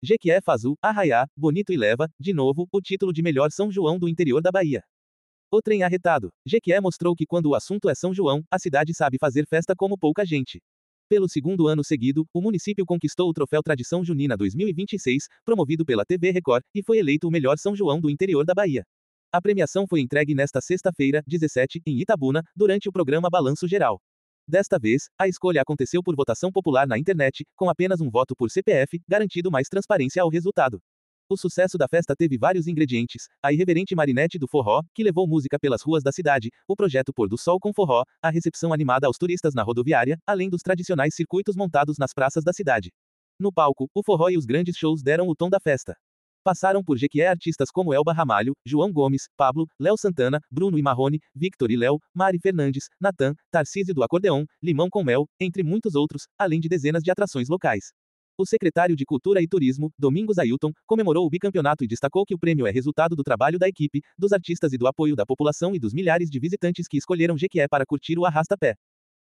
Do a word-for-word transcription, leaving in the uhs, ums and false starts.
Jequié faz o arraiá bonito e leva, de novo, o título de melhor São João do interior da Bahia. O trem arretado. Jequié mostrou que quando o assunto é São João, a cidade sabe fazer festa como pouca gente. Pelo segundo ano seguido, o município conquistou o troféu Tradição Junina dois mil e vinte e seis, promovido pela T V Record, e foi eleito o melhor São João do interior da Bahia. A premiação foi entregue nesta sexta-feira, dezessete, em Itabuna, durante o programa Balanço Geral. Desta vez, a escolha aconteceu por votação popular na internet, com apenas um voto por C P F, garantindo mais transparência ao resultado. O sucesso da festa teve vários ingredientes: a irreverente Marinette do forró, que levou música pelas ruas da cidade, o projeto Pôr do Sol com forró, a recepção animada aos turistas na rodoviária, além dos tradicionais circuitos montados nas praças da cidade. No palco, o forró e os grandes shows deram o tom da festa. Passaram por Jequié artistas como Elba Ramalho, João Gomes, Pablo, Léo Santana, Bruno e Marrone, Victor e Léo, Mari Fernandes, Natan, Tarcísio do Acordeon, Limão com Mel, entre muitos outros, além de dezenas de atrações locais. O secretário de Cultura e Turismo, Domingos Ailton, comemorou o bicampeonato e destacou que o prêmio é resultado do trabalho da equipe, dos artistas e do apoio da população e dos milhares de visitantes que escolheram Jequié para curtir o arrasta-pé.